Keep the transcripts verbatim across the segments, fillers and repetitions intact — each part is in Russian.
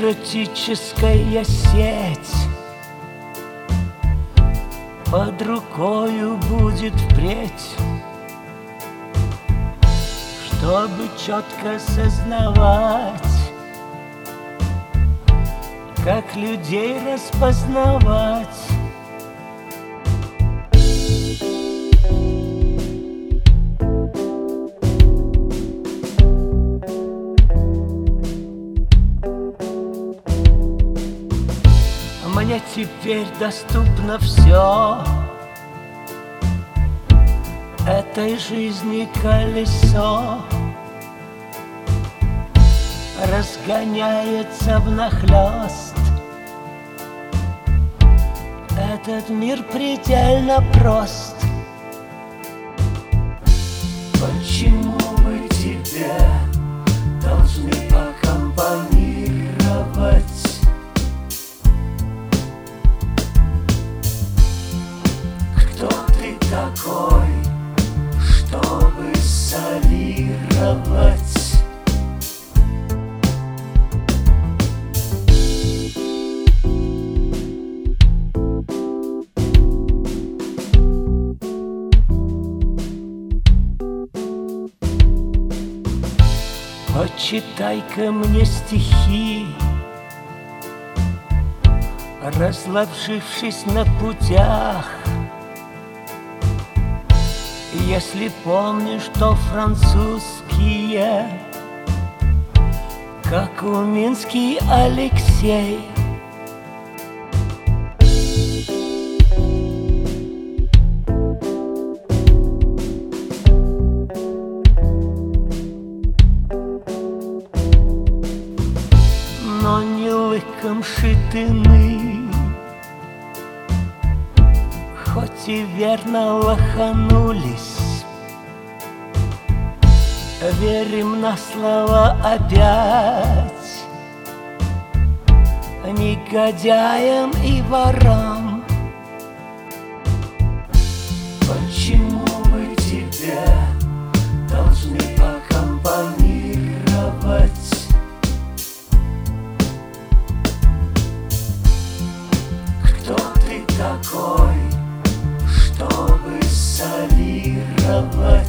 Эротическая сеть под рукою будет впредь, чтобы четко сознавать, как людей распознавать. Мне теперь доступно все, этой жизни колесо разгоняется внахлёст. Этот мир предельно прост. Почему мы тебе должны аккомпанировать? Кто ты такой, чтобы солировать? Почитай-ка мне стихи, разложившись на путях. Если помнишь, что французские, как у Минский Алексей. Но не лыком шитыны, хоть и верно лоханулись. Верим на слово опять негодяям и ворам. Почему мы тебе должны аккомпанировать? Кто ты такой, чтобы солировать?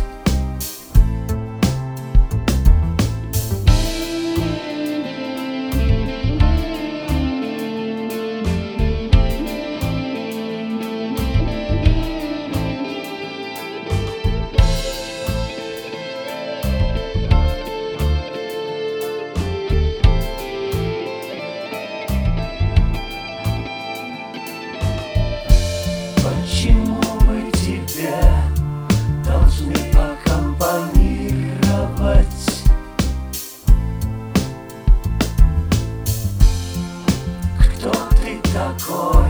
Почему мы тебе должны аккомпанировать? Кто ты такой?